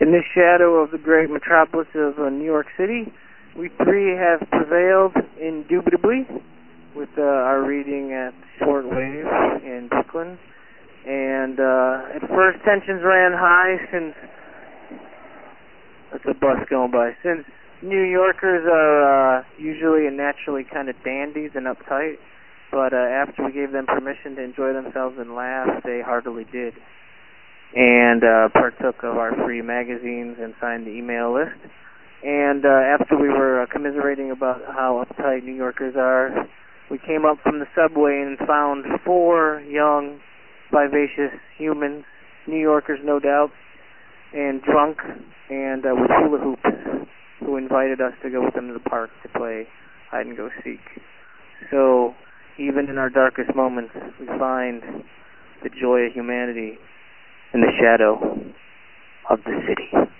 In the shadow of the great metropolis of New York City, we three have prevailed indubitably with our reading at Shortwave in Brooklyn. And at first tensions ran high since, that's a bus going by, since New Yorkers are usually and naturally kind of dandies and uptight. But after we gave them permission to enjoy themselves and laugh, they heartily did. And partook of our free magazines and signed the email list. And after we were commiserating about how uptight New Yorkers are, we came up from the subway and found 4 young, vivacious humans, New Yorkers no doubt, and drunk, and with hula hoops, who invited us to go with them to the park to play hide-and-go-seek. So, even in our darkest moments, we find the joy of humanity in the shadow of the city.